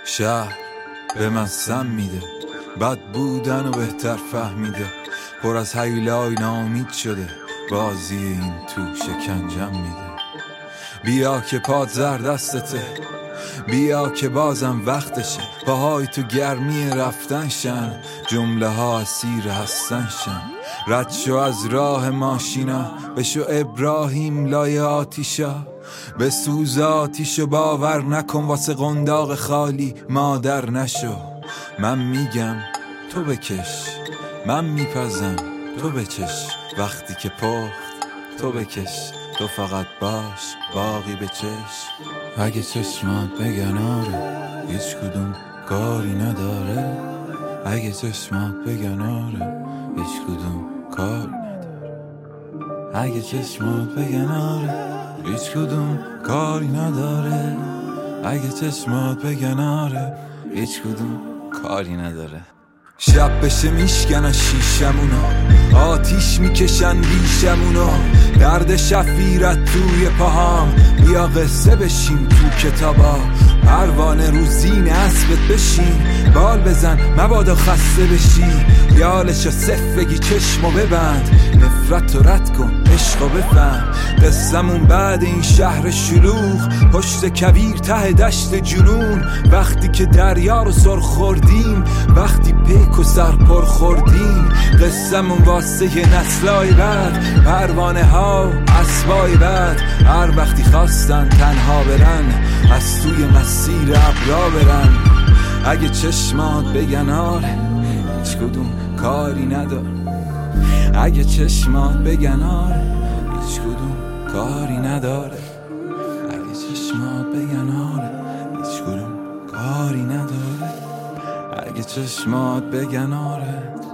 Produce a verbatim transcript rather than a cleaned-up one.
شهر به من سم میده، بد بودن و بهتر فهمیده، پر از هیولای ناامید شده، بازی این تو شکنجم میده. بیا که پاد زر دستته، بیا که بازم وقتشه، پاهای تو گرمی رفتن شن، جمله ها اسیر هستن شن. رد شو از راه ماشینا، بشو ابراهیم لای آتیشا، به سوز آتیشو باور نکن، واسه قنداق خالی مادر نشو. من میگم تو بکش، من میپزم تو بچش، وقتی که پخت تو بکش، تو فقط باش باقی بچش. اگه چشمات بگن آره هیچ کدوم کاری نداره، اگه چشمات بگن آره هیچ کدوم کاری نداره، اگه چشمات بگن آره هیچ کدوم کاری نداره، اگه چشمات بگن آره هیچ کدوم کاری نداره. شب بشه میشکنن شیشمونا، آتیش میکشن ریشمونا، درد شفیرت توی پاهام، بیا قصه بشیم تو کتابا، پروانه رو زین اسبت بشین، بال بزن مبادا خسته بشی، یالشو صف بگی چشمو ببند، نفرت رو رد کن عشقو بفهم. قصمون بعد این شهر شلوغ، پشت کویر ته دشت جنون، وقتی که دریا رو سر خوردیم، وقتی پیک و سر پر خوردیم، قصمون واسه یه نسلای بعد، پروانه ها اسبای بعد، هر وقتی خواستن تنها برن، از توی مسیر ابرا برن. اگه چشمات بگن آره هیچ کدوم کاری نداره، اگه چشمات بگن آره هیچ کدوم کاری نداره، اگه چشمات بگن آره هیچ کدوم کاری نداره، اگه چشمات بگن آره